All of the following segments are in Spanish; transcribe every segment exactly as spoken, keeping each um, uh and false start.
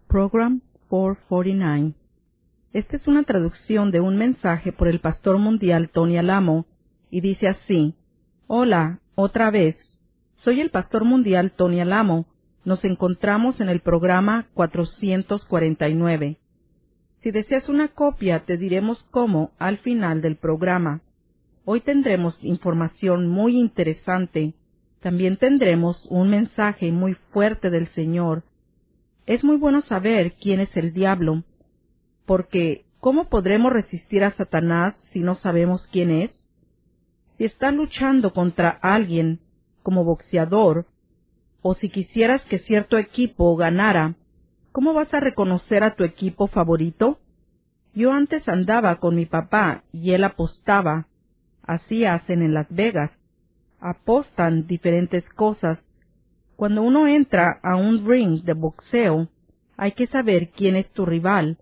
Program cuatrocientos cuarenta y nueve. Esta es una traducción de un mensaje por el pastor mundial Tony Alamo, y dice así: Hola, otra vez. Soy el pastor mundial Tony Alamo. Nos encontramos en el programa cuatrocientos cuarenta y nueve. Si deseas una copia, te diremos cómo al final del programa. Hoy tendremos información muy interesante. También tendremos un mensaje muy fuerte del Señor. Es muy bueno saber quién es el diablo, porque ¿cómo podremos resistir a Satanás si no sabemos quién es? Si estás luchando contra alguien como boxeador, o si quisieras que cierto equipo ganara, ¿cómo vas a reconocer a tu equipo favorito? Yo antes andaba con mi papá y él apostaba. Así hacen en Las Vegas. Apostan diferentes cosas. Cuando uno entra a un ring de boxeo, hay que saber quién es tu rival.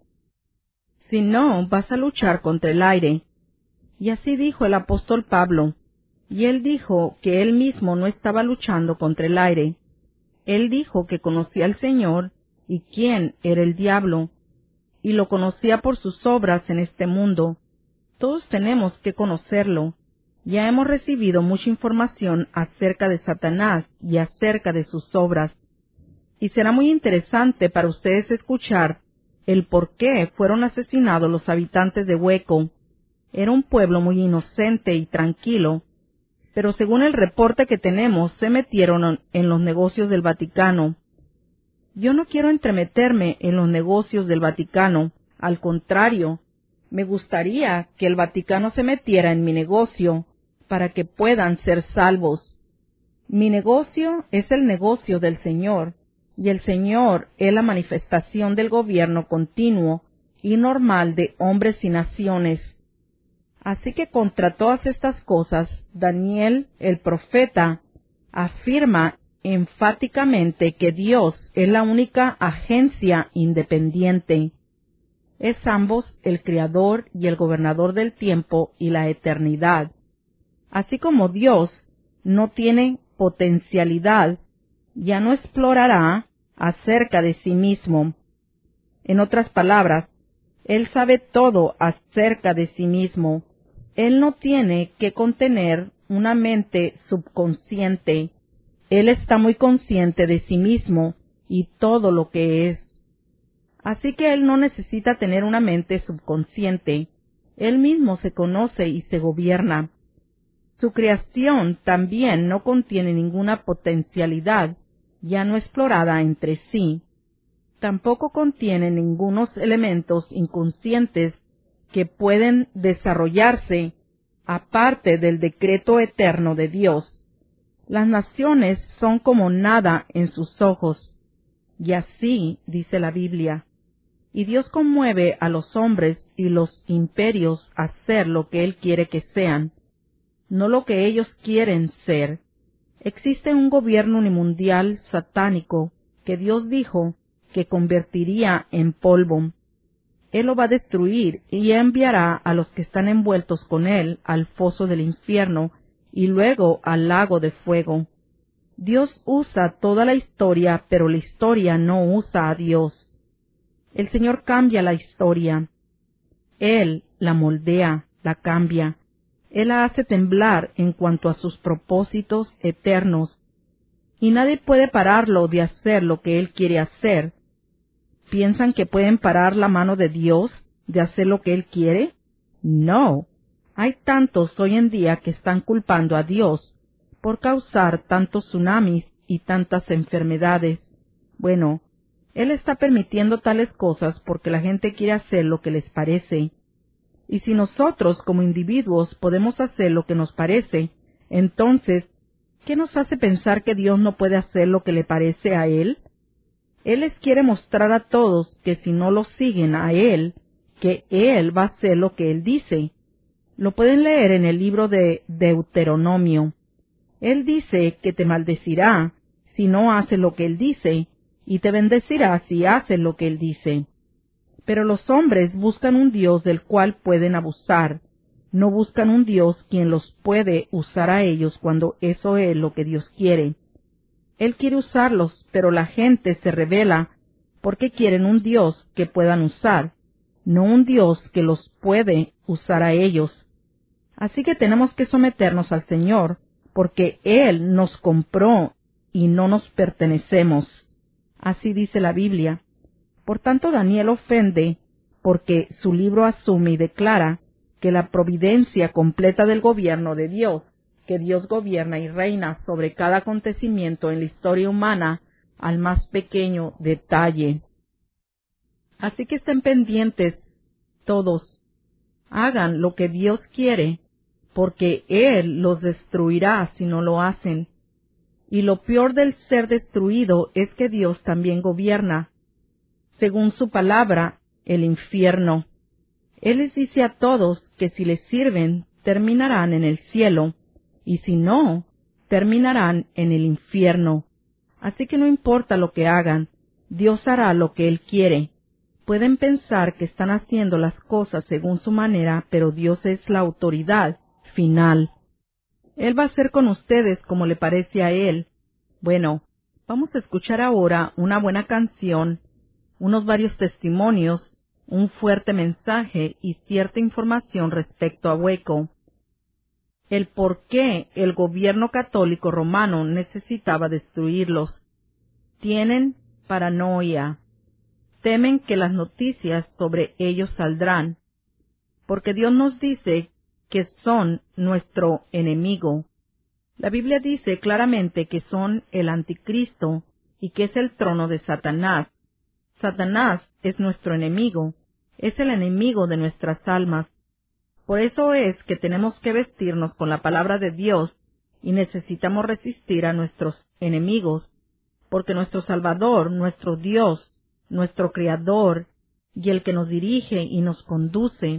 Si no, vas a luchar contra el aire. Y así dijo el apóstol Pablo. Y él dijo que él mismo no estaba luchando contra el aire. Él dijo que conocía al Señor y quién era el diablo, y lo conocía por sus obras en este mundo. Todos tenemos que conocerlo. Ya hemos recibido mucha información acerca de Satanás y acerca de sus obras. Y será muy interesante para ustedes escuchar el por qué fueron asesinados los habitantes de Waco. Era un pueblo muy inocente y tranquilo, pero según el reporte que tenemos, se metieron en los negocios del Vaticano. Yo no quiero entremeterme en los negocios del Vaticano. Al contrario, me gustaría que el Vaticano se metiera en mi negocio para que puedan ser salvos. Mi negocio es el negocio del Señor, y el Señor es la manifestación del gobierno continuo y normal de hombres y naciones. Así que contra todas estas cosas, Daniel, el profeta, afirma enfáticamente que Dios es la única agencia independiente. Es ambos el creador y el gobernador del tiempo y la eternidad. Así como Dios no tiene potencialidad, ya no explorará acerca de sí mismo. En otras palabras, Él sabe todo acerca de sí mismo. Él no tiene que contener una mente subconsciente. Él está muy consciente de sí mismo y todo lo que es. Así que Él no necesita tener una mente subconsciente. Él mismo se conoce y se gobierna. Su creación también no contiene ninguna potencialidad ya no explorada entre sí. Tampoco contiene ningunos elementos inconscientes que pueden desarrollarse aparte del decreto eterno de Dios. Las naciones son como nada en sus ojos, y así dice la Biblia. Y Dios conmueve a los hombres y los imperios a hacer lo que Él quiere que sean, no lo que ellos quieren ser. Existe un gobierno unimundial satánico que Dios dijo que convertiría en polvo. Él lo va a destruir y enviará a los que están envueltos con él al foso del infierno y luego al lago de fuego. Dios usa toda la historia, pero la historia no usa a Dios. El Señor cambia la historia. Él la moldea, la cambia. Él la hace temblar en cuanto a sus propósitos eternos. Y nadie puede pararlo de hacer lo que Él quiere hacer. ¿Piensan que pueden parar la mano de Dios de hacer lo que Él quiere? No. Hay tantos hoy en día que están culpando a Dios por causar tantos tsunamis y tantas enfermedades. Bueno, Él está permitiendo tales cosas porque la gente quiere hacer lo que les parece. Y si nosotros como individuos podemos hacer lo que nos parece, entonces, ¿qué nos hace pensar que Dios no puede hacer lo que le parece a Él? Él les quiere mostrar a todos que si no lo siguen a Él, que Él va a hacer lo que Él dice. Lo pueden leer en el libro de Deuteronomio. Él dice que te maldecirá si no haces lo que Él dice, y te bendecirá si haces lo que Él dice. Pero los hombres buscan un Dios del cual pueden abusar. No buscan un Dios quien los puede usar a ellos cuando eso es lo que Dios quiere. Él quiere usarlos, pero la gente se rebela porque quieren un Dios que puedan usar, no un Dios que los puede usar a ellos. Así que tenemos que someternos al Señor, porque Él nos compró y no nos pertenecemos. Así dice la Biblia. Por tanto, Daniel ofende porque su libro asume y declara que la providencia completa del gobierno de Dios, que Dios gobierna y reina sobre cada acontecimiento en la historia humana al más pequeño detalle. Así que estén pendientes todos. Hagan lo que Dios quiere, porque Él los destruirá si no lo hacen. Y lo peor del ser destruido es que Dios también gobierna, según su palabra, el infierno. Él les dice a todos que si les sirven, terminarán en el cielo, y si no, terminarán en el infierno. Así que no importa lo que hagan, Dios hará lo que Él quiere. Pueden pensar que están haciendo las cosas según su manera, pero Dios es la autoridad final. Él va a hacer con ustedes como le parece a Él. Bueno, vamos a escuchar ahora una buena canción, unos varios testimonios, un fuerte mensaje y cierta información respecto a Waco. El por qué el gobierno católico romano necesitaba destruirlos. Tienen paranoia. Temen que las noticias sobre ellos saldrán, porque Dios nos dice que son nuestro enemigo. La Biblia dice claramente que son el anticristo y que es el trono de Satanás. Satanás es nuestro enemigo, es el enemigo de nuestras almas. Por eso es que tenemos que vestirnos con la palabra de Dios y necesitamos resistir a nuestros enemigos, porque nuestro Salvador, nuestro Dios, nuestro Creador y el que nos dirige y nos conduce,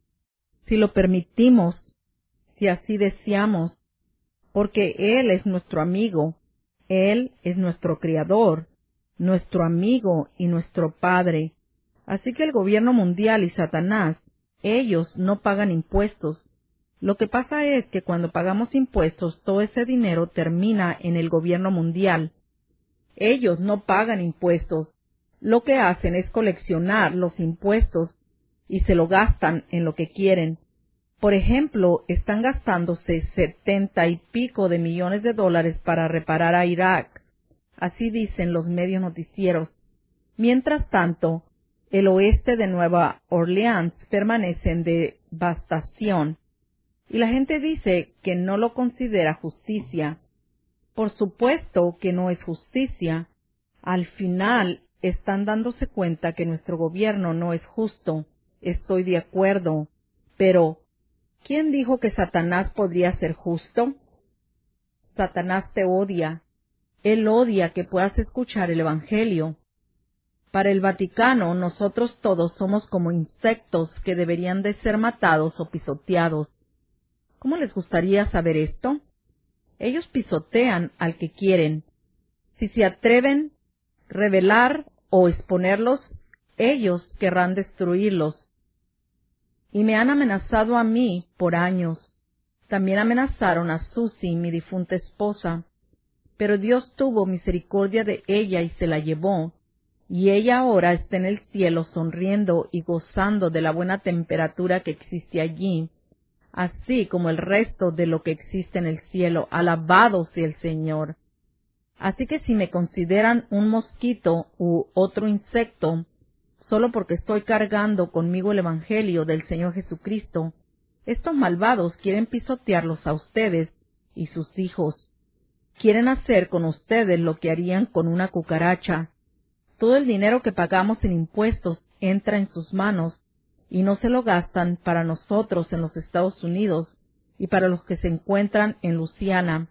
si lo permitimos, si así deseamos, porque Él es nuestro amigo, Él es nuestro Creador, nuestro amigo y nuestro Padre. Así que el gobierno mundial y Satanás, ellos no pagan impuestos. Lo que pasa es que cuando pagamos impuestos, todo ese dinero termina en el gobierno mundial. Ellos no pagan impuestos. Lo que hacen es coleccionar los impuestos y se lo gastan en lo que quieren. Por ejemplo, están gastándose setenta y pico de millones de dólares para reparar a Irak. Así dicen los medios noticieros. Mientras tanto, el oeste de Nueva Orleans permanece en devastación, y la gente dice que no lo considera justicia. Por supuesto que no es justicia. Al final están dándose cuenta que nuestro gobierno no es justo. Estoy de acuerdo. Pero, ¿quién dijo que Satanás podría ser justo? Satanás te odia. Él odia que puedas escuchar el Evangelio. Para el Vaticano, nosotros todos somos como insectos que deberían de ser matados o pisoteados. ¿Cómo les gustaría saber esto? Ellos pisotean al que quieren. Si se atreven a revelar o exponerlos, ellos querrán destruirlos. Y me han amenazado a mí por años. También amenazaron a Susie, mi difunta esposa. Pero Dios tuvo misericordia de ella y se la llevó. Y ella ahora está en el cielo sonriendo y gozando de la buena temperatura que existe allí, así como el resto de lo que existe en el cielo. Alabado sea el Señor. Así que si me consideran un mosquito u otro insecto, solo porque estoy cargando conmigo el Evangelio del Señor Jesucristo, estos malvados quieren pisotearlos a ustedes y sus hijos. Quieren hacer con ustedes lo que harían con una cucaracha. Todo el dinero que pagamos en impuestos entra en sus manos y no se lo gastan para nosotros en los Estados Unidos y para los que se encuentran en Luisiana.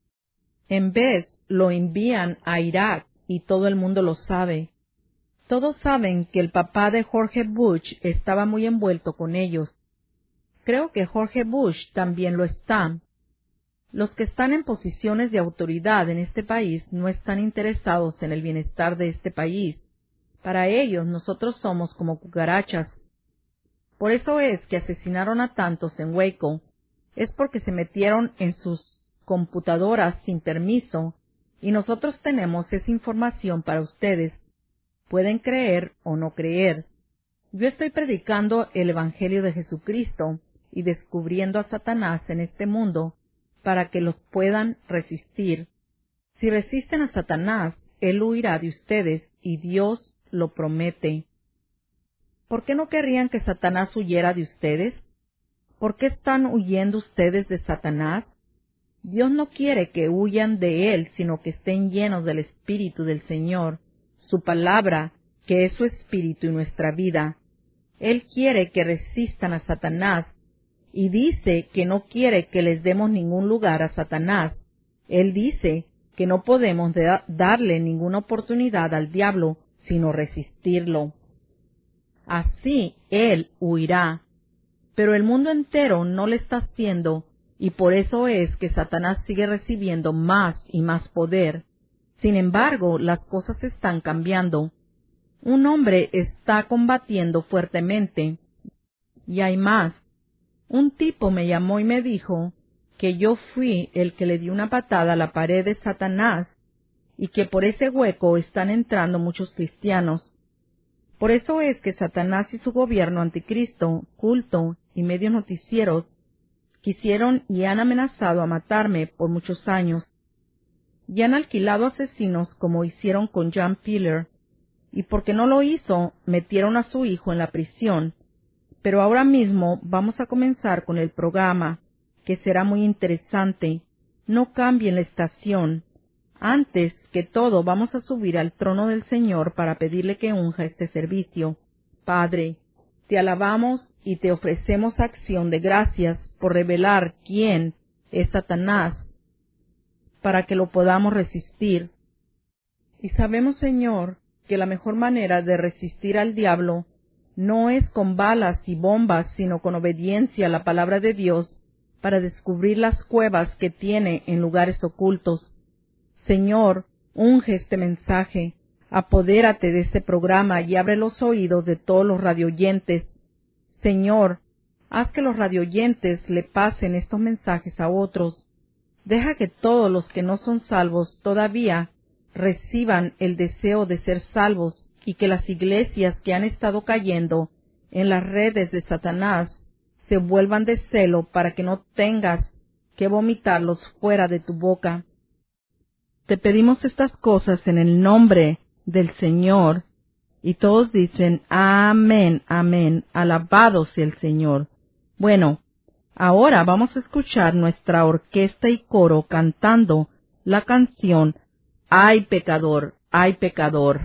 En vez, lo envían a Irak y todo el mundo lo sabe. Todos saben que el papá de George Bush estaba muy envuelto con ellos. Creo que George Bush también lo está. Los que están en posiciones de autoridad en este país no están interesados en el bienestar de este país. Para ellos, nosotros somos como cucarachas. Por eso es que asesinaron a tantos en Waco. Es porque se metieron en sus computadoras sin permiso, y nosotros tenemos esa información para ustedes. Pueden creer o no creer. Yo estoy predicando el Evangelio de Jesucristo y descubriendo a Satanás en este mundo para que los puedan resistir. Si resisten a Satanás, él huirá de ustedes y Dios lo promete. ¿Por qué no querrían que Satanás huyera de ustedes? ¿Por qué están huyendo ustedes de Satanás? Dios no quiere que huyan de él, sino que estén llenos del Espíritu del Señor, su palabra, que es su Espíritu y nuestra vida. Él quiere que resistan a Satanás, y dice que no quiere que les demos ningún lugar a Satanás. Él dice que no podemos da- darle ninguna oportunidad al diablo, sino resistirlo. Así él huirá. Pero el mundo entero no le está haciendo, y por eso es que Satanás sigue recibiendo más y más poder. Sin embargo, las cosas están cambiando. Un hombre está combatiendo fuertemente. Y hay más. Un tipo me llamó y me dijo que yo fui el que le di una patada a la pared de Satanás y que por ese hueco están entrando muchos cristianos. Por eso es que Satanás y su gobierno anticristo, culto y medios noticieros quisieron y han amenazado a matarme por muchos años. Y han alquilado asesinos como hicieron con John Piller, y porque no lo hizo, metieron a su hijo en la prisión. Pero ahora mismo vamos a comenzar con el programa, que será muy interesante. No cambien la estación. Antes que todo, vamos a subir al trono del Señor para pedirle que unja este servicio. Padre, te alabamos y te ofrecemos acción de gracias por revelar quién es Satanás, para que lo podamos resistir. Y sabemos, Señor, que la mejor manera de resistir al diablo no es con balas y bombas, sino con obediencia a la palabra de Dios para descubrir las cuevas que tiene en lugares ocultos. Señor, unge este mensaje, apodérate de este programa y abre los oídos de todos los radioyentes. Señor, haz que los radioyentes le pasen estos mensajes a otros. Deja que todos los que no son salvos todavía reciban el deseo de ser salvos y que las iglesias que han estado cayendo en las redes de Satanás se vuelvan de celo para que no tengas que vomitarlos fuera de tu boca. Te pedimos estas cosas en el nombre del Señor. Y todos dicen, amén, amén, alabado sea el Señor. Bueno, ahora vamos a escuchar nuestra orquesta y coro cantando la canción Ay pecador, ay pecador.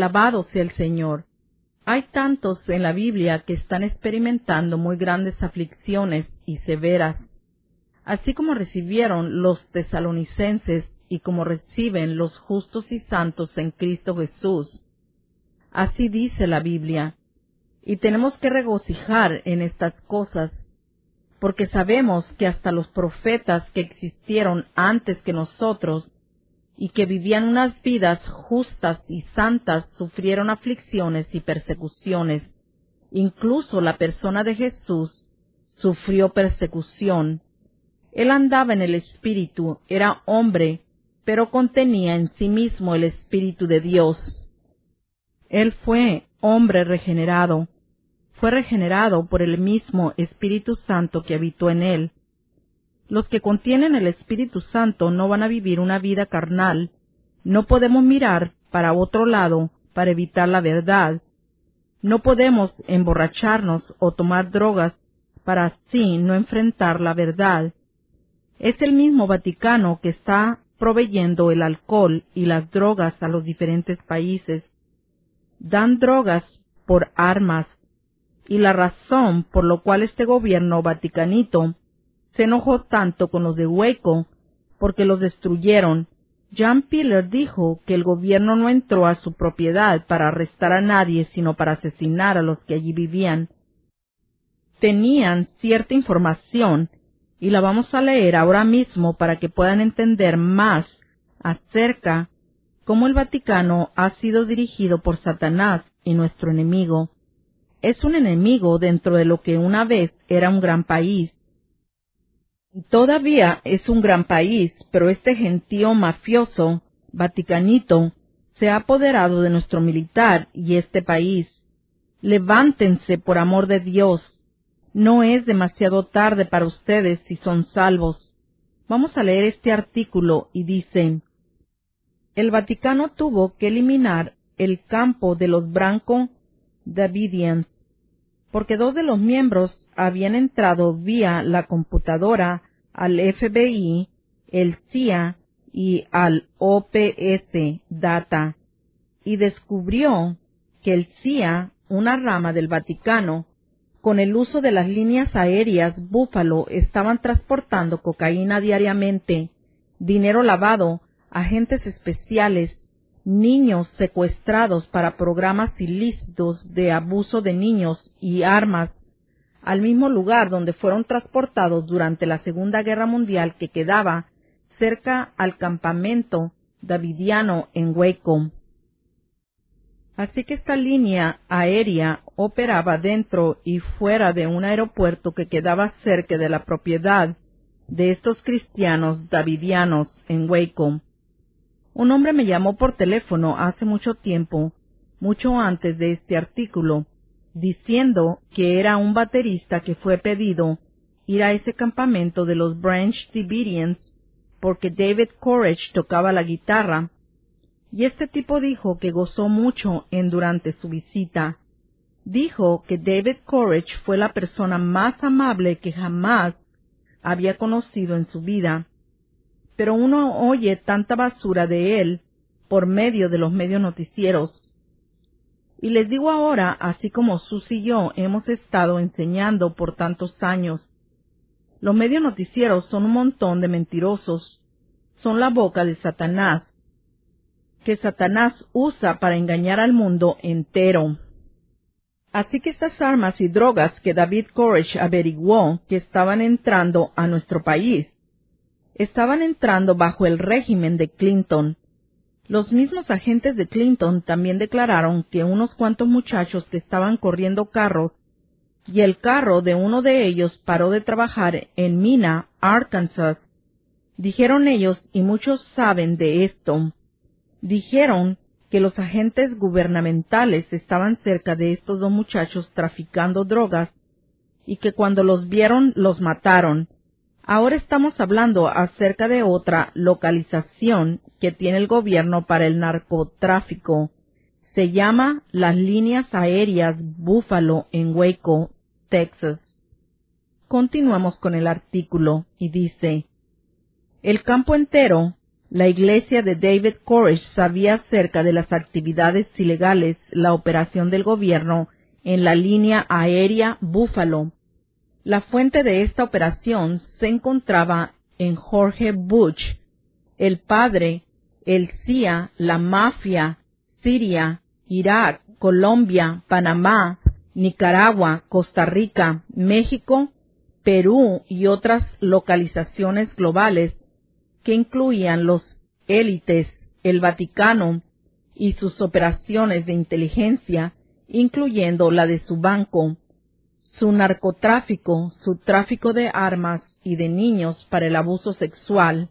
Alabado sea el Señor. Hay tantos en la Biblia que están experimentando muy grandes aflicciones y severas, así como recibieron los tesalonicenses y como reciben los justos y santos en Cristo Jesús. Así dice la Biblia, y tenemos que regocijar en estas cosas, porque sabemos que hasta los profetas que existieron antes que nosotros y que vivían unas vidas justas y santas sufrieron aflicciones y persecuciones. Incluso la persona de Jesús sufrió persecución. Él andaba en el Espíritu, era hombre, pero contenía en sí mismo el Espíritu de Dios. Él fue hombre regenerado. Fue regenerado por el mismo Espíritu Santo que habitó en él. Los que contienen el Espíritu Santo no van a vivir una vida carnal. No podemos mirar para otro lado para evitar la verdad. No podemos emborracharnos o tomar drogas para así no enfrentar la verdad. Es el mismo Vaticano que está proveyendo el alcohol y las drogas a los diferentes países. Dan drogas por armas, y la razón por la cual este gobierno vaticanito se enojó tanto con los de Waco, porque los destruyeron. John Piler dijo que el gobierno no entró a su propiedad para arrestar a nadie, sino para asesinar a los que allí vivían. Tenían cierta información, y la vamos a leer ahora mismo para que puedan entender más acerca cómo el Vaticano ha sido dirigido por Satanás y nuestro enemigo. Es un enemigo dentro de lo que una vez era un gran país. Todavía es un gran país, pero este gentío mafioso, vaticanito, se ha apoderado de nuestro militar y este país. Levántense por amor de Dios. No es demasiado tarde para ustedes si son salvos. Vamos a leer este artículo y dice: el Vaticano tuvo que eliminar el campo de los Branco Davidians, porque dos de los miembros habían entrado vía la computadora al F B I, el C I A y al O P S Data, y descubrió que el C I A, una rama del Vaticano, con el uso de las líneas aéreas Buffalo, estaban transportando cocaína diariamente, dinero lavado, agentes especiales, niños secuestrados para programas ilícitos de abuso de niños y armas, al mismo lugar donde fueron transportados durante la Segunda Guerra Mundial, que quedaba cerca al campamento davidiano en Waco. Así que esta línea aérea operaba dentro y fuera de un aeropuerto que quedaba cerca de la propiedad de estos cristianos davidianos en Waco. Un hombre me llamó por teléfono hace mucho tiempo, mucho antes de este artículo, diciendo que era un baterista que fue pedido ir a ese campamento de los Branch Davidians porque David Koresh tocaba la guitarra, y este tipo dijo que gozó mucho en durante su visita. Dijo que David Koresh fue la persona más amable que jamás había conocido en su vida. Pero uno oye tanta basura de él por medio de los medios noticieros. Y les digo ahora, así como Sus y yo hemos estado enseñando por tantos años, los medios noticieros son un montón de mentirosos, son la boca de Satanás, que Satanás usa para engañar al mundo entero. Así que estas armas y drogas que David Koresh averiguó que estaban entrando a nuestro país, estaban entrando bajo el régimen de Clinton. Los mismos agentes de Clinton también declararon que unos cuantos muchachos que estaban corriendo carros, y el carro de uno de ellos paró de trabajar en Mina, Arkansas. Dijeron ellos, y muchos saben de esto, dijeron que los agentes gubernamentales estaban cerca de estos dos muchachos traficando drogas, y que cuando los vieron los mataron. Ahora estamos hablando acerca de otra localización que tiene el gobierno para el narcotráfico. Se llama las líneas aéreas Buffalo en Waco, Texas. Continuamos con el artículo y dice: el campo entero La iglesia de David Koresh sabía acerca de las actividades ilegales, la operación del gobierno en la línea aérea Buffalo. La fuente de esta operación se encontraba en George Bush, el padre, el C I A, la mafia, Siria, Irak, Colombia, Panamá, Nicaragua, Costa Rica, México, Perú y otras localizaciones globales que incluían los élites, el Vaticano y sus operaciones de inteligencia, incluyendo la de su banco, su narcotráfico, su tráfico de armas y de niños para el abuso sexual.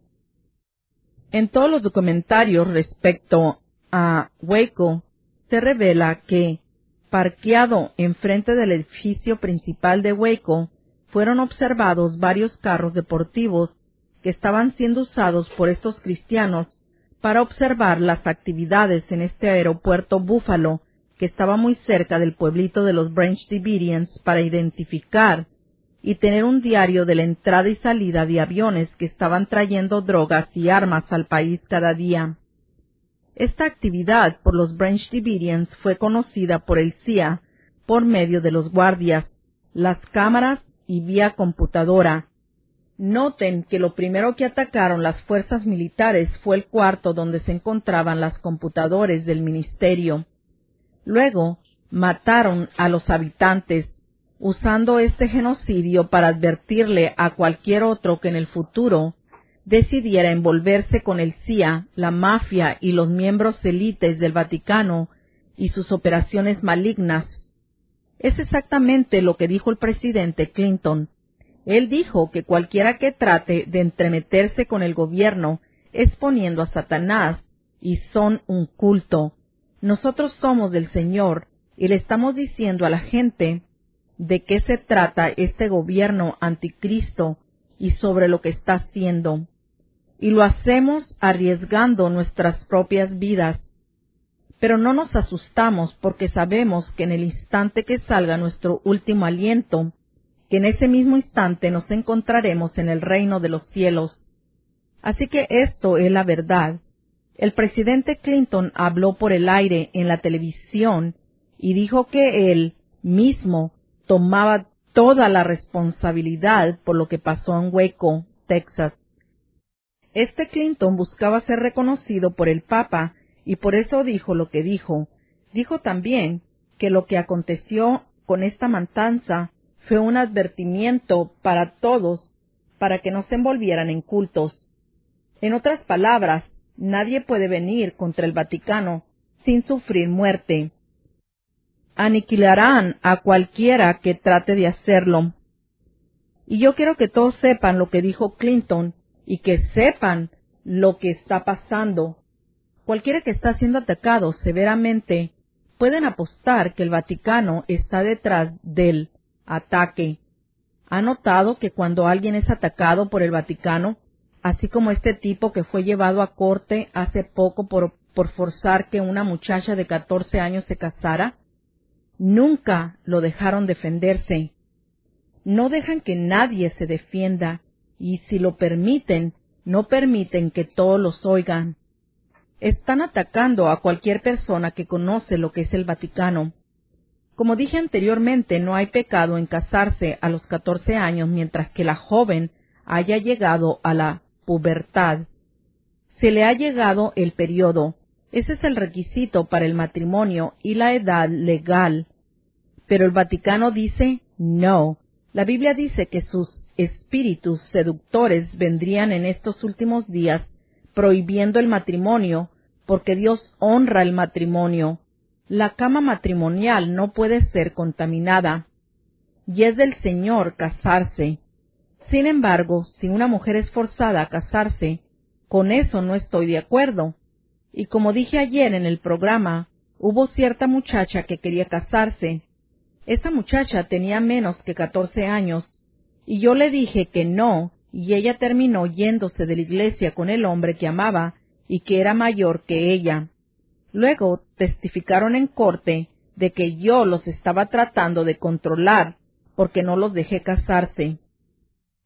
En todos los documentarios respecto a Waco, se revela que, parqueado enfrente del edificio principal de Waco, fueron observados varios carros deportivos que estaban siendo usados por estos cristianos para observar las actividades en este aeropuerto Buffalo, que estaba muy cerca del pueblito de los Branch Davidians, para identificar y tener un diario de la entrada y salida de aviones que estaban trayendo drogas y armas al país cada día. Esta actividad por los Branch Davidians fue conocida por el C I A por medio de los guardias, las cámaras y vía computadora. Noten que lo primero que atacaron las fuerzas militares fue el cuarto donde se encontraban las computadoras del ministerio. Luego, mataron a los habitantes, usando este genocidio para advertirle a cualquier otro que en el futuro decidiera envolverse con el C I A, la mafia y los miembros élites del Vaticano y sus operaciones malignas. Es exactamente lo que dijo el presidente Clinton. Él dijo que cualquiera que trate de entremeterse con el gobierno es poniendo a Satanás y son un culto. Nosotros somos del Señor y le estamos diciendo a la gente de qué se trata este gobierno anticristo y sobre lo que está haciendo. Y lo hacemos arriesgando nuestras propias vidas. Pero no nos asustamos porque sabemos que en el instante que salga nuestro último aliento, que en ese mismo instante nos encontraremos en el reino de los cielos. Así que esto es la verdad. El presidente Clinton habló por el aire en la televisión y dijo que él mismo tomaba toda la responsabilidad por lo que pasó en Waco, Texas. Este Clinton buscaba ser reconocido por el Papa y por eso dijo lo que dijo. Dijo también que lo que aconteció con esta matanza fue un advertimiento para todos para que no se envolvieran en cultos. En otras palabras, nadie puede venir contra el Vaticano sin sufrir muerte. Aniquilarán a cualquiera que trate de hacerlo. Y yo quiero que todos sepan lo que dijo Clinton y que sepan lo que está pasando. Cualquiera que está siendo atacado severamente, pueden apostar que el Vaticano está detrás del ataque. ¿Ha notado que cuando alguien es atacado por el Vaticano, así como este tipo que fue llevado a corte hace poco por, por forzar que una muchacha de catorce años se casara, nunca lo dejaron defenderse? No dejan que nadie se defienda, y si lo permiten, no permiten que todos los oigan. Están atacando a cualquier persona que conoce lo que es el Vaticano. Como dije anteriormente, no hay pecado en casarse a los catorce años mientras que la joven haya llegado a la pubertad. Se le ha llegado el periodo. Ese es el requisito para el matrimonio y la edad legal. Pero el Vaticano dice no. La Biblia dice que sus espíritus seductores vendrían en estos últimos días prohibiendo el matrimonio porque Dios honra el matrimonio. La cama matrimonial no puede ser contaminada, y es del Señor casarse. Sin embargo, si una mujer es forzada a casarse, con eso no estoy de acuerdo. Y como dije ayer en el programa, hubo cierta muchacha que quería casarse. Esa muchacha tenía menos que catorce años, y yo le dije que no, y ella terminó yéndose de la iglesia con el hombre que amaba y que era mayor que ella. Luego testificaron en corte de que yo los estaba tratando de controlar porque no los dejé casarse.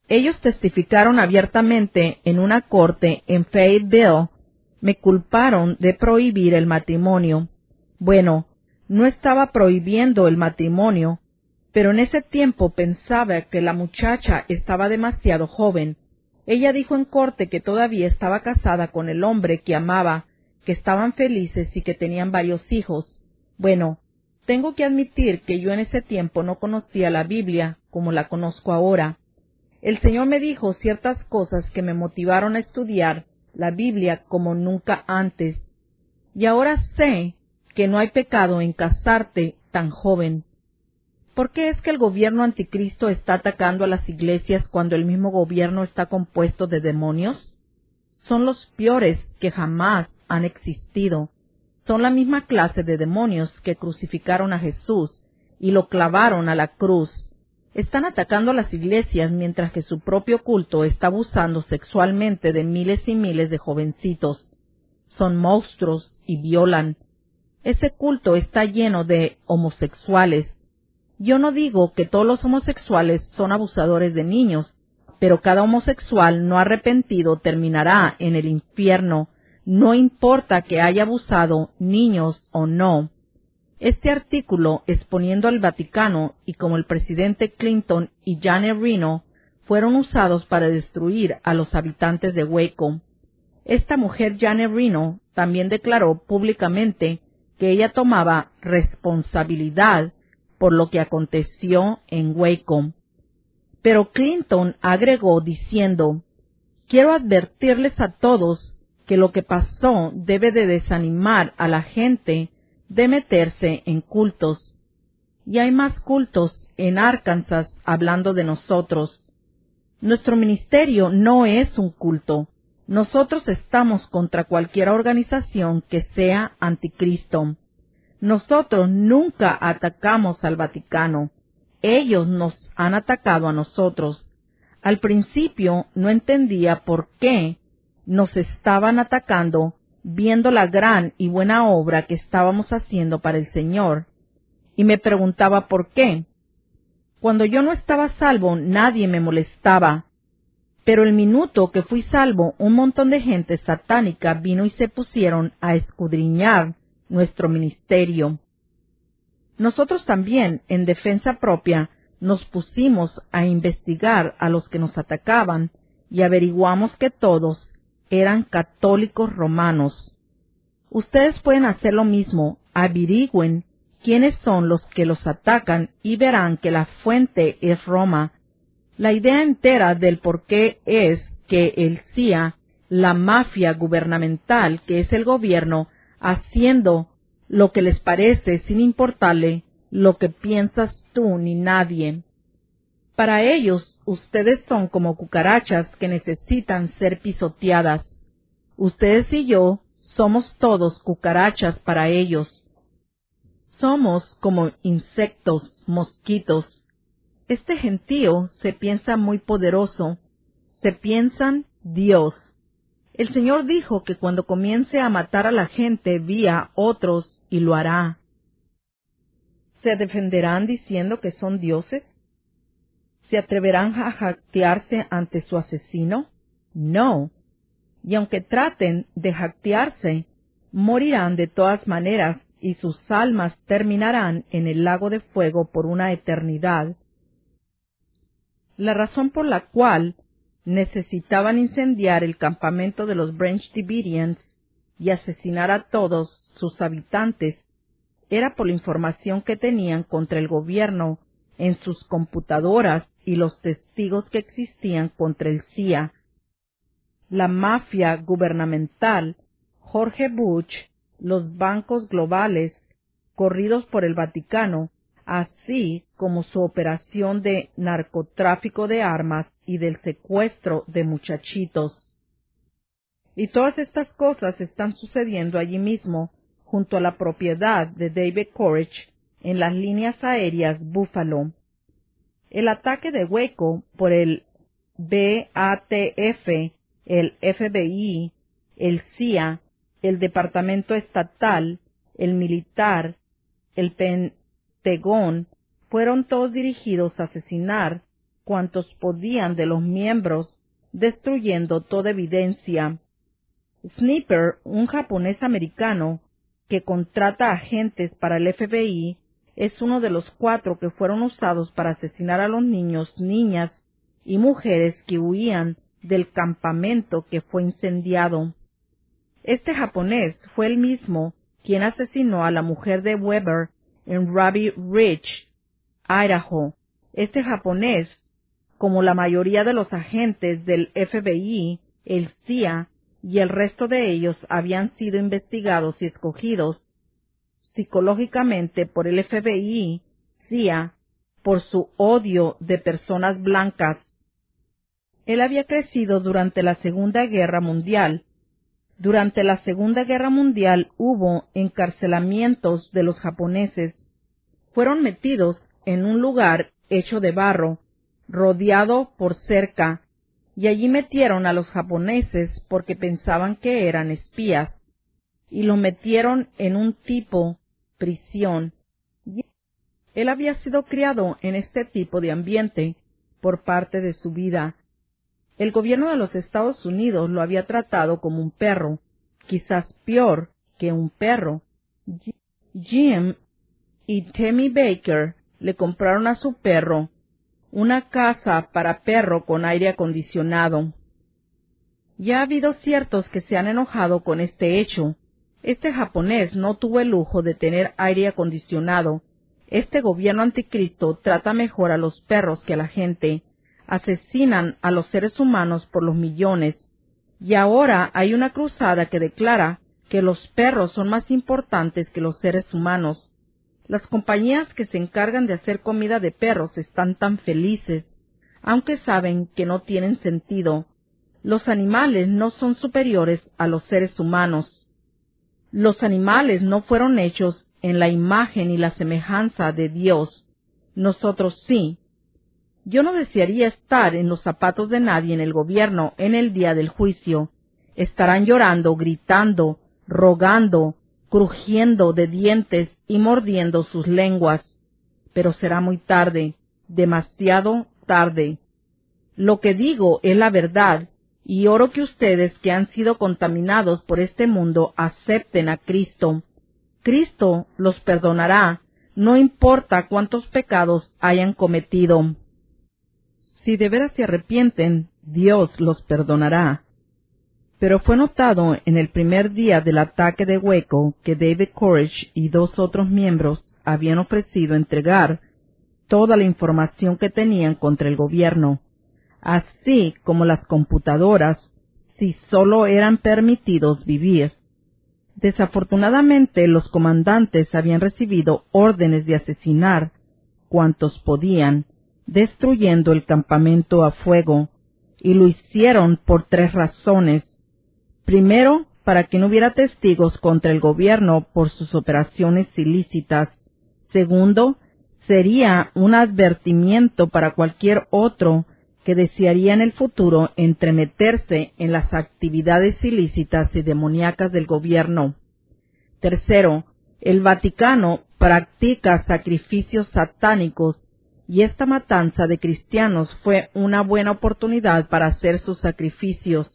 Ellos testificaron abiertamente en una corte en Fayetteville. Me culparon de prohibir el matrimonio. Bueno, no estaba prohibiendo el matrimonio, pero en ese tiempo pensaba que la muchacha estaba demasiado joven. Ella dijo en corte que todavía estaba casada con el hombre que amaba, que estaban felices y que tenían varios hijos. Bueno, tengo que admitir que yo en ese tiempo no conocía la Biblia como la conozco ahora. El Señor me dijo ciertas cosas que me motivaron a estudiar la Biblia como nunca antes. Y ahora sé que no hay pecado en casarte tan joven. ¿Por qué es que el gobierno anticristo está atacando a las iglesias cuando el mismo gobierno está compuesto de demonios? Son los peores que jamás han existido. Son la misma clase de demonios que crucificaron a Jesús y lo clavaron a la cruz. Están atacando a las iglesias mientras que su propio culto está abusando sexualmente de miles y miles de jovencitos. Son monstruos y violan. Ese culto está lleno de homosexuales. Yo no digo que todos los homosexuales son abusadores de niños, pero cada homosexual no arrepentido terminará en el infierno, no importa que haya abusado niños o no. Este artículo, exponiendo al Vaticano y como el presidente Clinton y Janet Reno fueron usados para destruir a los habitantes de Waco. Esta mujer, Janet Reno, también declaró públicamente que ella tomaba responsabilidad por lo que aconteció en Waco. Pero Clinton agregó diciendo, «Quiero advertirles a todos que lo que pasó debe de desanimar a la gente de meterse en cultos. Y hay más cultos en Arkansas hablando de nosotros. Nuestro ministerio no es un culto. Nosotros estamos contra cualquier organización que sea anticristo. Nosotros nunca atacamos al Vaticano. Ellos nos han atacado a nosotros. Al principio no entendía por qué nos estaban atacando, viendo la gran y buena obra que estábamos haciendo para el Señor. Y me preguntaba por qué. Cuando yo no estaba salvo, nadie me molestaba. Pero el minuto que fui salvo, un montón de gente satánica vino y se pusieron a escudriñar nuestro ministerio. Nosotros también, en defensa propia, nos pusimos a investigar a los que nos atacaban y averiguamos que todos eran católicos romanos. Ustedes pueden hacer lo mismo, averigüen quiénes son los que los atacan y verán que la fuente es Roma. La idea entera del por qué es que el C I A, la mafia gubernamental que es el gobierno, haciendo lo que les parece sin importarle lo que piensas tú ni nadie. Para ellos, ustedes son como cucarachas que necesitan ser pisoteadas. Ustedes y yo somos todos cucarachas para ellos. Somos como insectos, mosquitos. Este gentío se piensa muy poderoso. Se piensan Dios. El Señor dijo que cuando comience a matar a la gente vía otros, y lo hará. ¿Se defenderán diciendo que son dioses? ¿Se atreverán a jactarse ante su asesino? No. Y aunque traten de jactarse, morirán de todas maneras y sus almas terminarán en el lago de fuego por una eternidad. La razón por la cual necesitaban incendiar el campamento de los Branch Davidians y asesinar a todos sus habitantes era por la información que tenían contra el gobierno en sus computadoras y los testigos que existían contra el C I A. La mafia gubernamental, George Bush, los bancos globales, corridos por el Vaticano, así como su operación de narcotráfico de armas y del secuestro de muchachitos. Y todas estas cosas están sucediendo allí mismo, junto a la propiedad de David Koresh, en las líneas aéreas Buffalo. El ataque de Waco por el B A T F, el F B I, el C I A, el Departamento Estatal, el Militar, el Pentagón, fueron todos dirigidos a asesinar cuantos podían de los miembros, destruyendo toda evidencia. Sniper, un japonés americano que contrata agentes para el F B I, es uno de los cuatro que fueron usados para asesinar a los niños, niñas y mujeres que huían del campamento que fue incendiado. Este japonés fue el mismo quien asesinó a la mujer de Weber en Ruby Ridge, Idaho. Este japonés, como la mayoría de los agentes del F B I, el C I A y el resto de ellos habían sido investigados y escogidos psicológicamente por el F B I, C I A, por su odio de personas blancas. Él había crecido durante la Segunda Guerra Mundial. Durante la Segunda Guerra Mundial hubo encarcelamientos de los japoneses. Fueron metidos en un lugar hecho de barro, rodeado por cerca, y allí metieron a los japoneses porque pensaban que eran espías, y los metieron en un tipo prisión. Él había sido criado en este tipo de ambiente por parte de su vida. El gobierno de los Estados Unidos lo había tratado como un perro, quizás peor que un perro. Jim y Tammy Baker le compraron a su perro una casa para perro con aire acondicionado. Ya ha habido ciertos que se han enojado con este hecho. Este japonés no tuvo el lujo de tener aire acondicionado. Este gobierno anticristo trata mejor a los perros que a la gente. Asesinan a los seres humanos por los millones. Y ahora hay una cruzada que declara que los perros son más importantes que los seres humanos. Las compañías que se encargan de hacer comida de perros están tan felices, aunque saben que no tienen sentido. Los animales no son superiores a los seres humanos. Los animales no fueron hechos en la imagen y la semejanza de Dios. Nosotros sí. Yo no desearía estar en los zapatos de nadie en el gobierno en el día del juicio. Estarán llorando, gritando, rogando, crujiendo de dientes y mordiendo sus lenguas. Pero será muy tarde, demasiado tarde. Lo que digo es la verdad, y oro que ustedes que han sido contaminados por este mundo acepten a Cristo. Cristo los perdonará, no importa cuántos pecados hayan cometido. Si de veras se arrepienten, Dios los perdonará. Pero fue notado en el primer día del ataque de Waco que David Koresh y dos otros miembros habían ofrecido entregar toda la información que tenían contra el gobierno, así como las computadoras, si solo eran permitidos vivir. Desafortunadamente, los comandantes habían recibido órdenes de asesinar cuantos podían, destruyendo el campamento a fuego, y lo hicieron por tres razones. Primero, para que no hubiera testigos contra el gobierno por sus operaciones ilícitas. Segundo, sería un advertimiento para cualquier otro que desearía en el futuro entremeterse en las actividades ilícitas y demoníacas del gobierno. Tercero, el Vaticano practica sacrificios satánicos y esta matanza de cristianos fue una buena oportunidad para hacer sus sacrificios.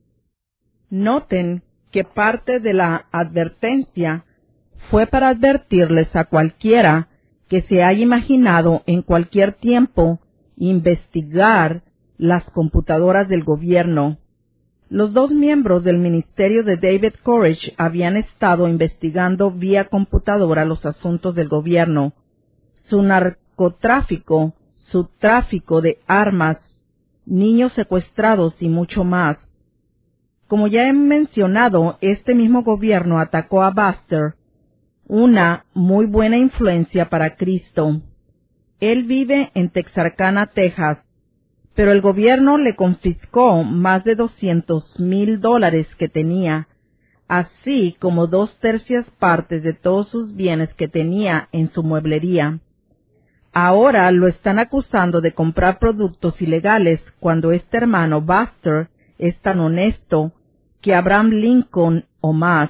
Noten que parte de la advertencia fue para advertirles a cualquiera que se haya imaginado en cualquier tiempo investigar las computadoras del gobierno. Los dos miembros del ministerio de David Koresh habían estado investigando vía computadora los asuntos del gobierno, su narcotráfico, su tráfico de armas, niños secuestrados y mucho más. Como ya he mencionado, este mismo gobierno atacó a Buster, una muy buena influencia para Cristo. Él vive en Texarkana, Texas, pero el gobierno le confiscó más de doscientos mil dólares que tenía, así como dos tercias partes de todos sus bienes que tenía en su mueblería. Ahora lo están acusando de comprar productos ilegales cuando este hermano Buster es tan honesto que Abraham Lincoln o más.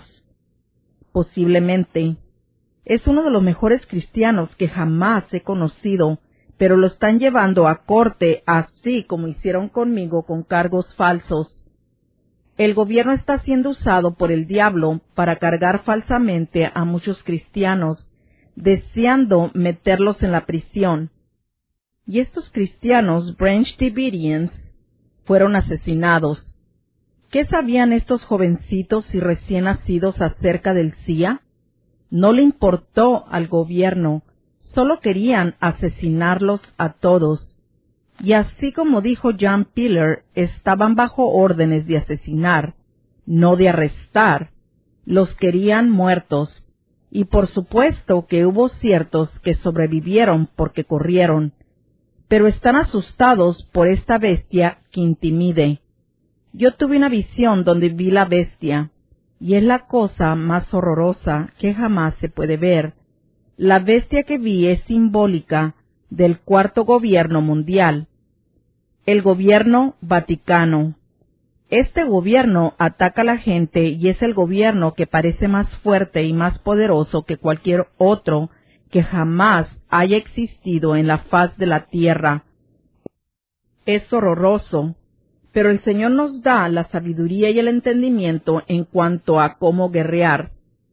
Posiblemente. Es uno de los mejores cristianos que jamás he conocido, pero lo están llevando a corte, así como hicieron conmigo con cargos falsos. El gobierno está siendo usado por el diablo para cargar falsamente a muchos cristianos, deseando meterlos en la prisión. Y estos cristianos Branch Davidians fueron asesinados. ¿Qué sabían estos jovencitos y recién nacidos acerca del C I A? No le importó al gobierno, solo querían asesinarlos a todos. Y así como dijo John Piller, estaban bajo órdenes de asesinar, no de arrestar. Los querían muertos. Y por supuesto que hubo ciertos que sobrevivieron porque corrieron, pero están asustados por esta bestia que intimide. Yo tuve una visión donde vi la bestia, y es la cosa más horrorosa que jamás se puede ver. La bestia que vi es simbólica del cuarto gobierno mundial, el gobierno Vaticano. Este gobierno ataca a la gente y es el gobierno que parece más fuerte y más poderoso que cualquier otro que jamás haya existido en la faz de la tierra. Es horroroso, pero el Señor nos da la sabiduría y el entendimiento en cuanto a cómo guerrear.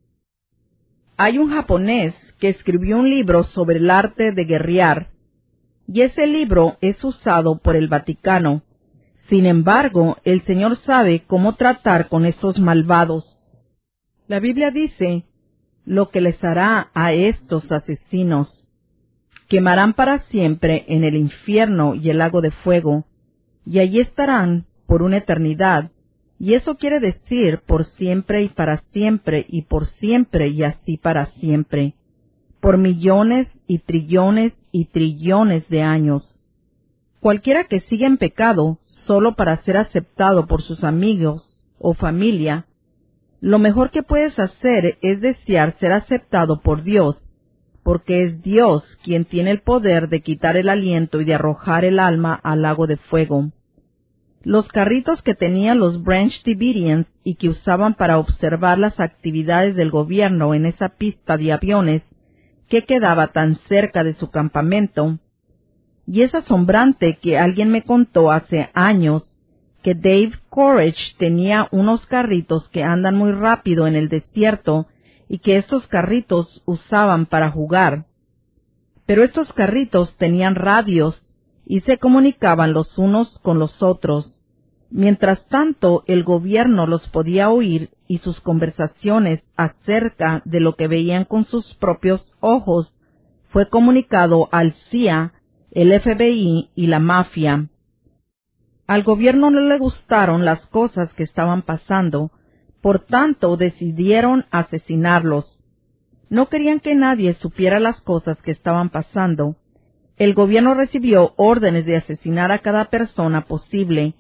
Hay un japonés que escribió un libro sobre el arte de guerrear, y ese libro es usado por el Vaticano. Sin embargo, el Señor sabe cómo tratar con estos malvados. La Biblia dice lo que les hará a estos asesinos. Quemarán para siempre en el infierno y el lago de fuego, y allí estarán por una eternidad, y eso quiere decir por siempre y para siempre y por siempre y así para siempre, por millones y trillones y trillones de años. Cualquiera que siga en pecado solo para ser aceptado por sus amigos o familia, lo mejor que puedes hacer es desear ser aceptado por Dios, porque es Dios quien tiene el poder de quitar el aliento y de arrojar el alma al lago de fuego. Los carritos que tenían los Branch Davidians y que usaban para observar las actividades del gobierno en esa pista de aviones que quedaba tan cerca de su campamento. Y es asombrante que alguien me contó hace años que Dave Courage tenía unos carritos que andan muy rápido en el desierto y que estos carritos usaban para jugar. Pero estos carritos tenían radios y se comunicaban los unos con los otros. Mientras tanto, el gobierno los podía oír y sus conversaciones acerca de lo que veían con sus propios ojos fue comunicado al C I A, el F B I y la mafia. Al gobierno no le gustaron las cosas que estaban pasando, por tanto decidieron asesinarlos. No querían que nadie supiera las cosas que estaban pasando. El gobierno recibió órdenes de asesinar a cada persona posible,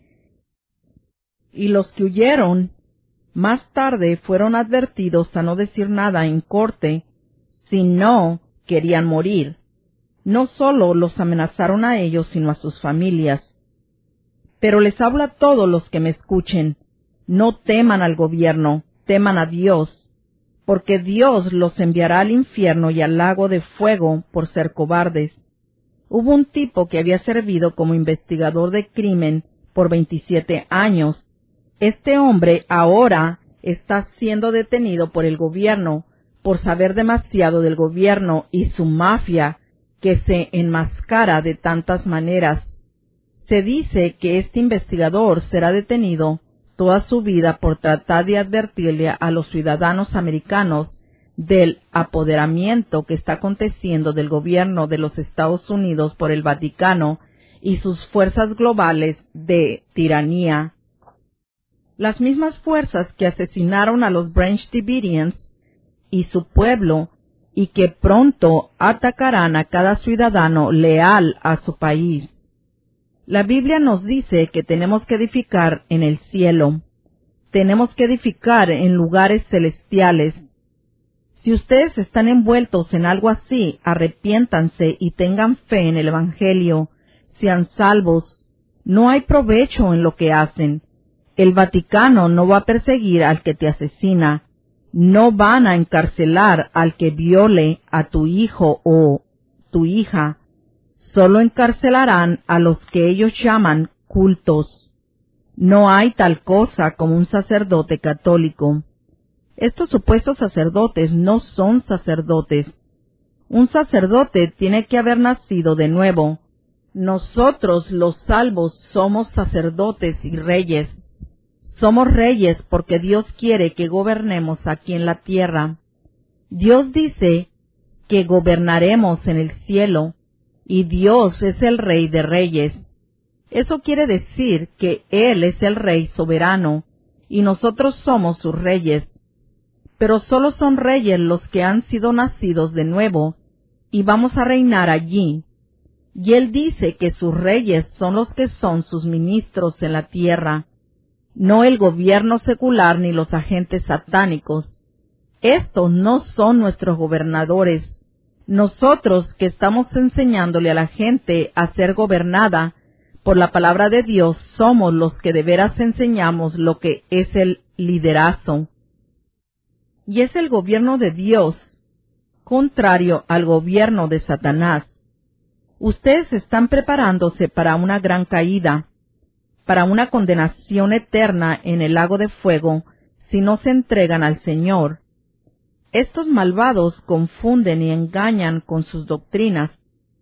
y los que huyeron más tarde fueron advertidos a no decir nada en corte, si no querían morir. No solo los amenazaron a ellos, sino a sus familias. Pero les hablo a todos los que me escuchen, no teman al gobierno, teman a Dios, porque Dios los enviará al infierno y al lago de fuego por ser cobardes. Hubo un tipo que había servido como investigador de crimen por veintisiete años. Este hombre ahora está siendo detenido por el gobierno por saber demasiado del gobierno y su mafia que se enmascara de tantas maneras. Se dice que este investigador será detenido toda su vida por tratar de advertirle a los ciudadanos americanos del apoderamiento que está aconteciendo del gobierno de los Estados Unidos por el Vaticano y sus fuerzas globales de tiranía. Las mismas fuerzas que asesinaron a los Branch Davidians y su pueblo y que pronto atacarán a cada ciudadano leal a su país. La Biblia nos dice que tenemos que edificar en el cielo. Tenemos que edificar en lugares celestiales. Si ustedes están envueltos en algo así, arrepiéntanse y tengan fe en el Evangelio. Sean salvos. No hay provecho en lo que hacen. El Vaticano no va a perseguir al que te asesina. No van a encarcelar al que viole a tu hijo o tu hija. solo encarcelarán a los que ellos llaman cultos. No hay tal cosa como un sacerdote católico. Estos supuestos sacerdotes no son sacerdotes. Un sacerdote tiene que haber nacido de nuevo. Nosotros, los salvos, somos sacerdotes y reyes. Somos reyes porque Dios quiere que gobernemos aquí en la tierra. Dios dice que gobernaremos en el cielo, y Dios es el Rey de Reyes. Eso quiere decir que Él es el Rey soberano, y nosotros somos sus reyes. Pero solo son reyes los que han sido nacidos de nuevo, y vamos a reinar allí. Y Él dice que sus reyes son los que son sus ministros en la tierra, no el gobierno secular ni los agentes satánicos. Estos no son nuestros gobernadores. Nosotros que estamos enseñándole a la gente a ser gobernada por la palabra de Dios, somos los que de veras enseñamos lo que es el liderazgo. Y es el gobierno de Dios, contrario al gobierno de Satanás. Ustedes están preparándose para una gran caída, para una condenación eterna en el lago de fuego, si no se entregan al Señor. Estos malvados confunden y engañan con sus doctrinas.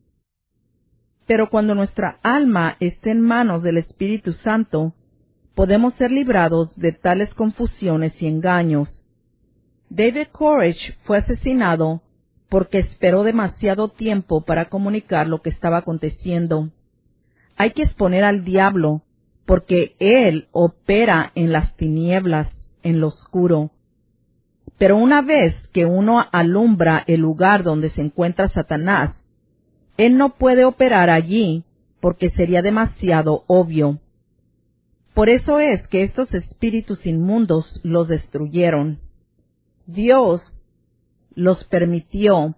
Pero cuando nuestra alma esté en manos del Espíritu Santo, podemos ser librados de tales confusiones y engaños. David Koresh fue asesinado porque esperó demasiado tiempo para comunicar lo que estaba aconteciendo. Hay que exponer al diablo, porque él opera en las tinieblas, en lo oscuro. Pero una vez que uno alumbra el lugar donde se encuentra Satanás, él no puede operar allí, porque sería demasiado obvio. Por eso es que estos espíritus inmundos los destruyeron. Dios los permitió,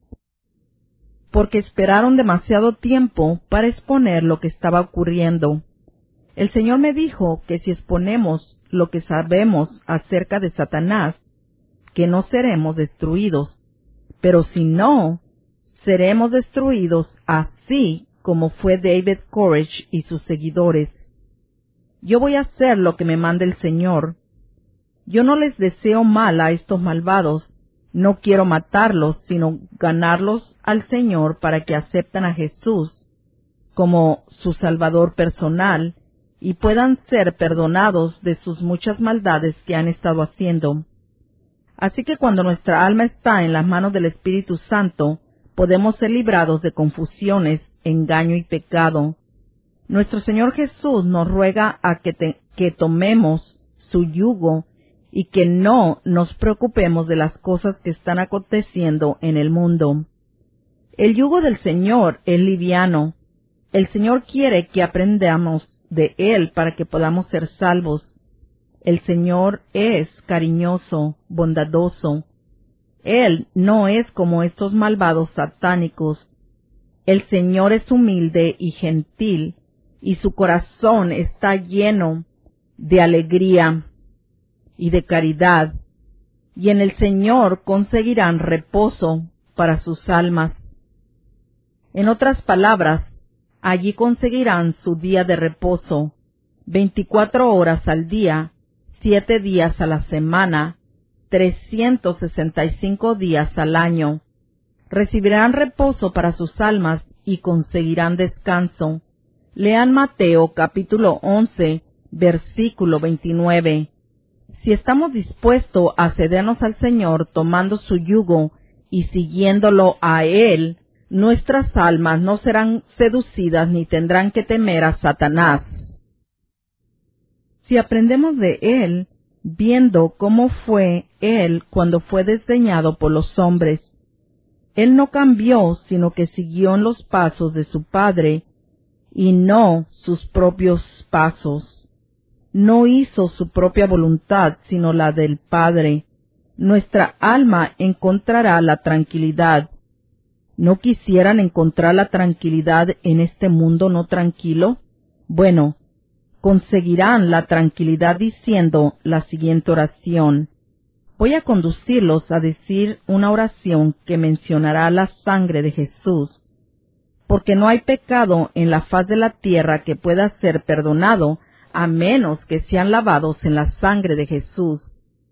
porque esperaron demasiado tiempo para exponer lo que estaba ocurriendo. El Señor me dijo que si exponemos lo que sabemos acerca de Satanás, que no seremos destruidos, pero si no, seremos destruidos así como fue David Koresh y sus seguidores. Yo voy a hacer lo que me mande el Señor. Yo no les deseo mal a estos malvados, no quiero matarlos, sino ganarlos al Señor para que acepten a Jesús como su Salvador personal y puedan ser perdonados de sus muchas maldades que han estado haciendo. Así que cuando nuestra alma está en las manos del Espíritu Santo, podemos ser librados de confusiones, engaño y pecado. Nuestro Señor Jesús nos ruega a que, te, que tomemos su yugo y que no nos preocupemos de las cosas que están aconteciendo en el mundo. El yugo del Señor es liviano. El Señor quiere que aprendamos de Él para que podamos ser salvos. El Señor es cariñoso, bondadoso. Él no es como estos malvados satánicos. El Señor es humilde y gentil, y su corazón está lleno de alegría y de caridad, y en el Señor conseguirán reposo para sus almas. En otras palabras, allí conseguirán su día de reposo, veinticuatro horas al día, siete días a la semana, trescientos sesenta y cinco días al año. Recibirán reposo para sus almas y conseguirán descanso. Lean Mateo capítulo once, versículo veintinueve. Si estamos dispuestos a cedernos al Señor tomando su yugo y siguiéndolo a Él, nuestras almas no serán seducidas ni tendrán que temer a Satanás. Si aprendemos de Él, viendo cómo fue Él cuando fue desdeñado por los hombres, Él no cambió, sino que siguió en los pasos de su Padre, y no sus propios pasos. No hizo su propia voluntad, sino la del Padre. Nuestra alma encontrará la tranquilidad. ¿No quisieran encontrar la tranquilidad en este mundo no tranquilo? Bueno, conseguirán la tranquilidad diciendo la siguiente oración. Voy a conducirlos a decir una oración que mencionará la sangre de Jesús. porque no hay pecado en la faz de la tierra que pueda ser perdonado, a menos que sean lavados en la sangre de Jesús.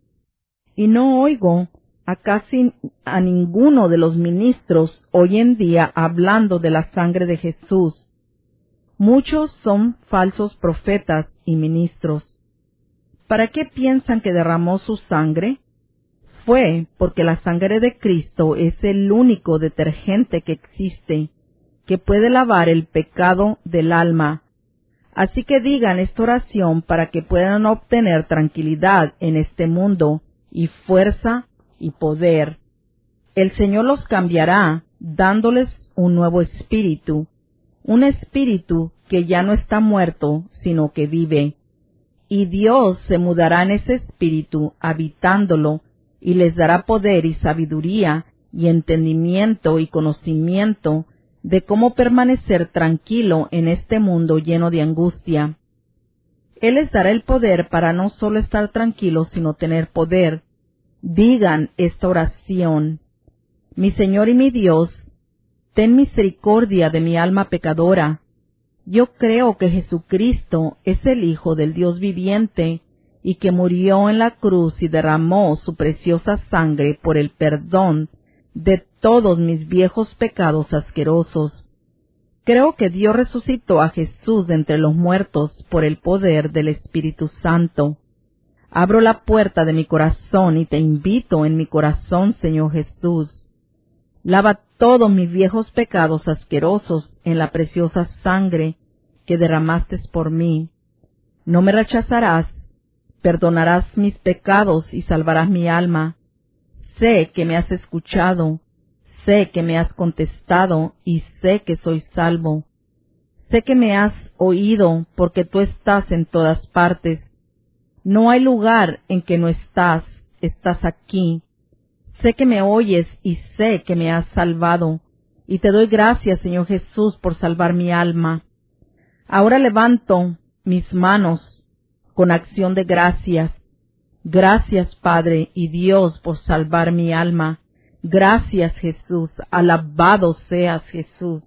Y no oigo a casi a ninguno de los ministros hoy en día hablando de la sangre de Jesús. Muchos son falsos profetas y ministros. ¿Para qué piensan que derramó su sangre? Fue porque la sangre de Cristo es el único detergente que existe, que puede lavar el pecado del alma. Así que digan esta oración para que puedan obtener tranquilidad en este mundo y fuerza y poder. El Señor los cambiará, dándoles un nuevo espíritu, un espíritu que ya no está muerto, sino que vive. Y Dios se mudará en ese espíritu, habitándolo, y les dará poder y sabiduría, y entendimiento y conocimiento de cómo permanecer tranquilo en este mundo lleno de angustia. Él les dará el poder para no solo estar tranquilos, sino tener poder. Digan esta oración: Mi Señor y mi Dios, ten misericordia de mi alma pecadora. Yo creo que Jesucristo es el Hijo del Dios viviente y que murió en la cruz y derramó su preciosa sangre por el perdón de todos mis viejos pecados asquerosos. Creo que Dios resucitó a Jesús de entre los muertos por el poder del Espíritu Santo. Abro la puerta de mi corazón y te invito en mi corazón, Señor Jesús. Lava todos mis viejos pecados asquerosos en la preciosa sangre que derramaste por mí. No me rechazarás, perdonarás mis pecados y salvarás mi alma. Sé que me has escuchado, sé que me has contestado y sé que soy salvo. Sé que me has oído porque tú estás en todas partes. No hay lugar en que no estás, estás aquí. Sé que me oyes y sé que me has salvado, y te doy gracias, Señor Jesús, por salvar mi alma. Ahora levanto mis manos con acción de gracias. Gracias, Padre y Dios, por salvar mi alma. Gracias, Jesús. Alabado seas, Jesús.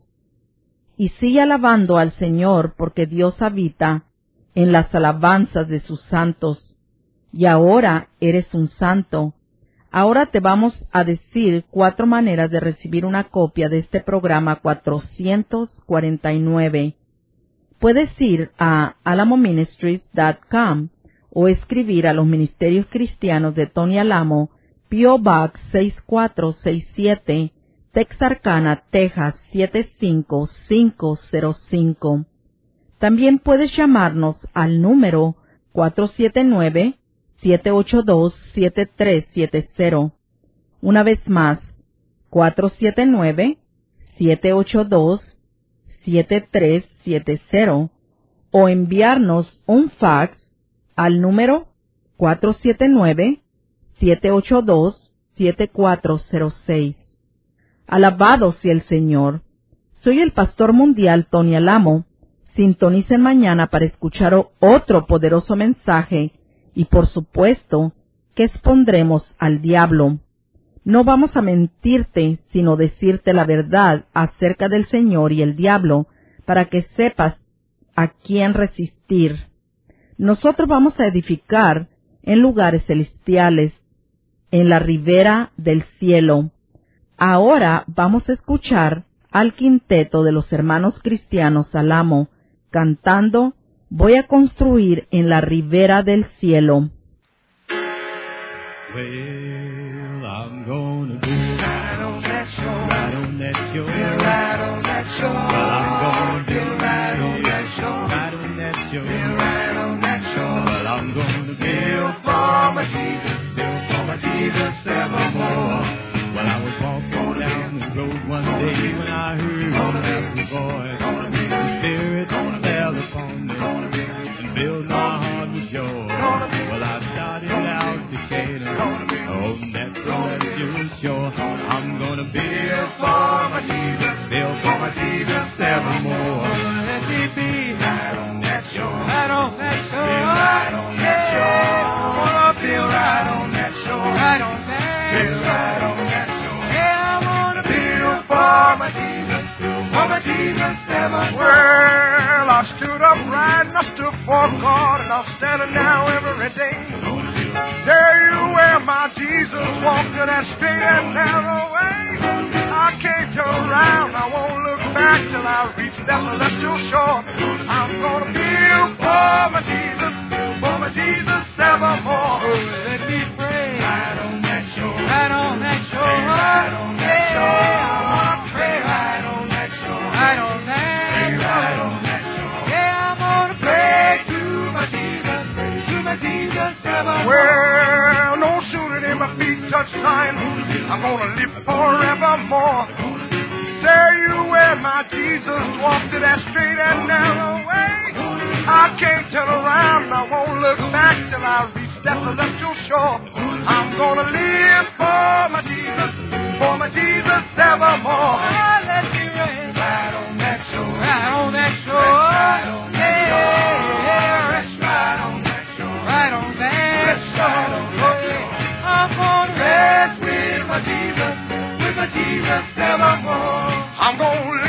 Y sigue alabando al Señor, porque Dios habita en las alabanzas de sus santos. Y ahora eres un santo. Ahora te vamos a decir cuatro maneras de recibir una copia de este programa cuatrocientos cuarenta y nueve. Puedes ir a alamo ministries punto com o escribir a los Ministerios Cristianos de Tony Alamo, P O Box seis cuatro seis siete, Texarkana, Texas siete cinco cinco cero cinco. También puedes llamarnos al número cuatro siete nueve, siete ocho dos, siete tres siete cero. Una vez más, cuatro siete nueve, siete ocho dos, siete tres siete cero, o enviarnos un fax al número cuatro siete nueve, siete ocho dos, siete cuatro cero seis. Alabado sea el Señor. Soy el pastor mundial Tony Alamo. Sintonicen mañana para escuchar otro poderoso mensaje y, por supuesto, que expondremos al diablo. No vamos a mentirte, sino decirte la verdad acerca del Señor y el diablo, para que sepas a quién resistir. Nosotros vamos a edificar en lugares celestiales, en la ribera del cielo. Ahora vamos a escuchar al quinteto de los hermanos cristianos Alamo, cantando Voy a construir en la ribera del cielo. Well, I'm gonna be right on that shore, right on that shore, right on that shore. Well, I'm gonna be right on that shore, right on that shore, right on that shore. Well, I'm gonna build for my Jesus, build for my Jesus evermore. Well, I was walking down the road one day when I heard a voice. The Spirit fell upon me and filled my heart with joy. Well, I started out to Canaan, on Jesus evermore. Well, I stood upright and I stood for God, and I'm standing now every day. There you where my Jesus walked that straight and narrow way. I can't turn around, I won't look back till I reach that celestial shore. I'm gonna live for my Jesus, for my Jesus evermore. Let me pray right on that shore, right on that shore, right on that shore. I wanna pray right on that shore, right on that shore, right on that shore. Yeah, I'm gonna pray to my Jesus, to my Jesus evermore. Well, no sooner than my feet touch Zion, I'm gonna live forevermore. There you where my Jesus walked to that straight and narrow way. I can't turn around, I won't look back till I reach that celestial shore. I'm gonna live for my Jesus, for my Jesus evermore. Oh, let me rest right on that shore, right on that shore, right on that shore. Yeah, rest right on that shore, right on that shore. I'm gonna rest with my Jesus, with my Jesus evermore. I'm gonna